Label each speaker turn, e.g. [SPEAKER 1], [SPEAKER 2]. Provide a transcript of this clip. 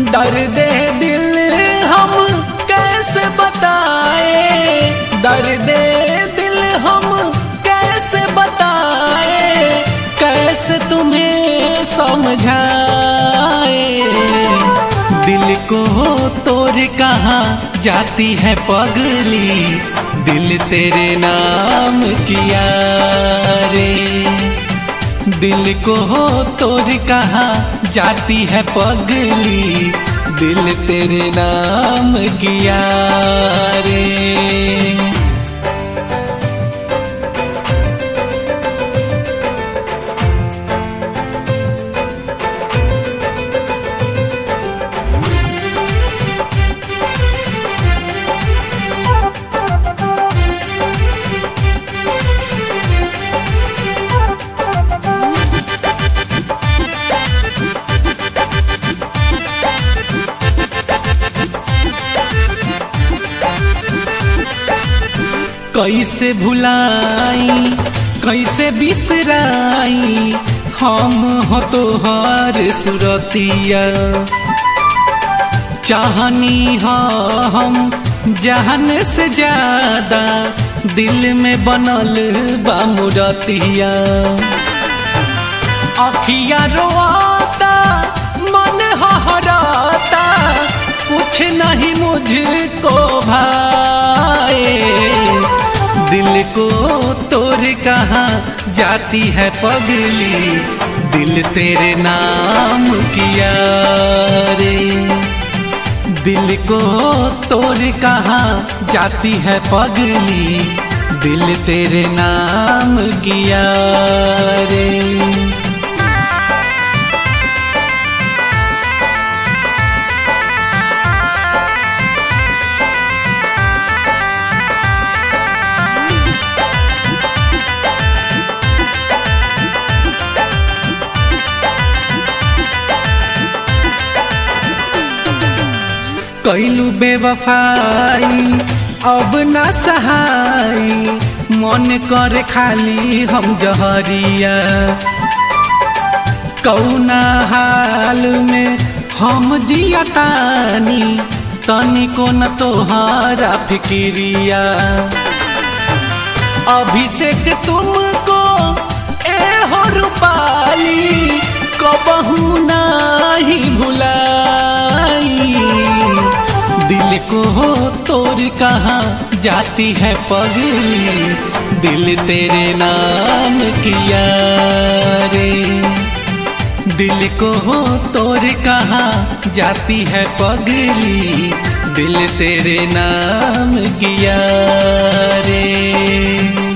[SPEAKER 1] दर्द दिल हम कैसे बताए, दर्द दिल हम कैसे बताए, कैसे तुम्हें समझाए। दिल को तोड़ कहाँ जाती है पगली, दिल तेरे नाम किया रे। दिल को तोड़ कहाँ जाती है पगली, दिल तेरे नाम किया रे। कैसे भुलाई कैसे बिसराई, हम हो तोहार सुरतिया। चाहनी हो हम जान से ज्यादा, दिल में बनल बा मुरतिया। अखिया रोता मन हराता, कुछ नहीं मुझको भाए। दिल को तोड़ कहाँ जाती है पगली, दिल तेरे नाम किया रे। दिल को तोड़ कहाँ जाती है पगली, दिल तेरे नाम किया रे। कैलू बेवफाई अब न सहाई, मन कर खाली हम जहरिया। कौना हाल में हम जियतानी, तनिको न तोहारा फिक्रिया। अभिषेक तुमको ए हो रूपाली, कबहू नहीं भुलाई। दिल को तोड़ कहाँ जाती है पगली, दिल तेरे नाम किया रे। दिल को तोड़ कहाँ जाती है पगली, दिल तेरे नाम किया रे।